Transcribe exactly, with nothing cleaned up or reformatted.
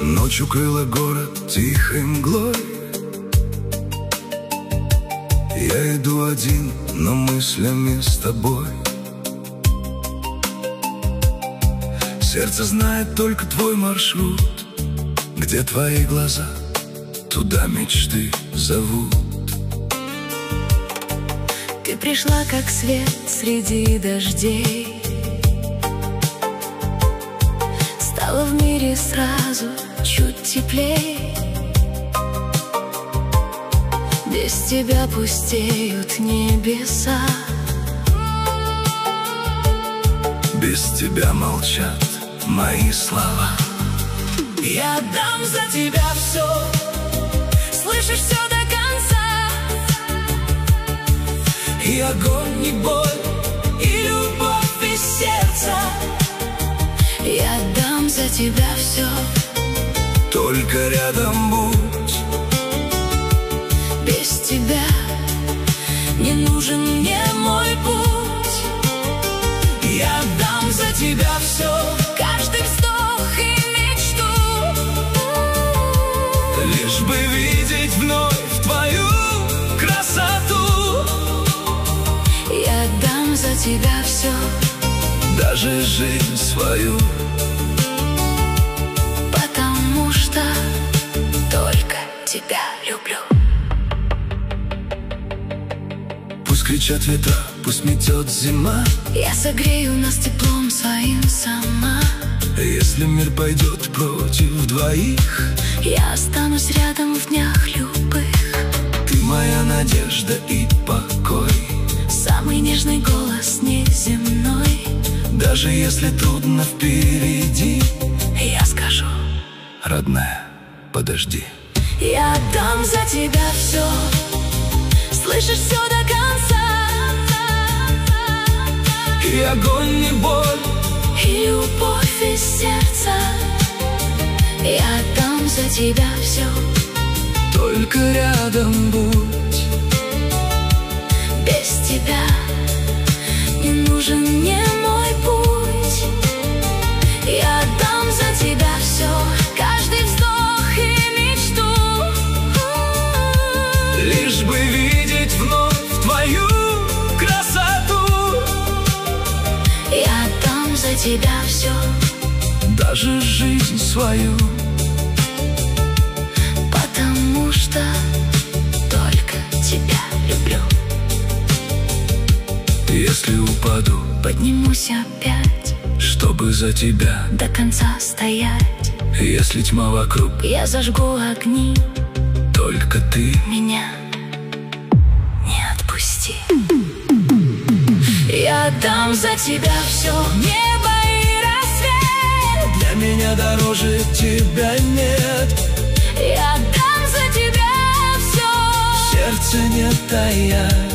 Ночь укрыла город тихой мглой. Я иду один, но мыслями с тобой. Сердце знает только твой маршрут. Где твои глаза, туда мечты зовут. Ты пришла, как свет среди дождей. Стало в мире сразу чуть теплей. Без тебя пустеют небеса. Без тебя молчат мои слова. Я дам за тебя все, слышишь, все до конца. И огонь, и боль, и любовь из сердца. Я дам за тебя все, только рядом будь. Без тебя не нужен мне мой путь. Я дам за тебя все, каждый вздох и мечту, лишь бы видеть вновь твою красоту. Я дам за тебя все, даже жизнь свою, потому что только тебя люблю. Пусть кричат ветра, пусть метет зима. Я согрею нас теплом своим сама. Если мир пойдет против двоих, я останусь рядом в днях любых. Ты моя надежда и покой, самый нежный голос неземной. Даже если трудно впереди, я скажу: родная, подожди. Я дам за тебя все, слышишь, все до конца. И огонь, и боль, и любовь из сердца. Я дам за тебя все, только рядом будь. Без тебя не нужен мне мой путь. Я дам за тебя все, каждый вздох и мечту, лишь бы видеть вновь твою красоту. Я дам за тебя все, даже жизнь свою, потому что только тебя люблю. Если упаду, поднимусь опять, чтобы за тебя до конца стоять. Если тьма вокруг, я зажгу огни, только ты меня не отпусти. Я дам за тебя все, небо и рассвет. Для меня дороже тебя нет. Я дам за тебя все, в сердце не тая.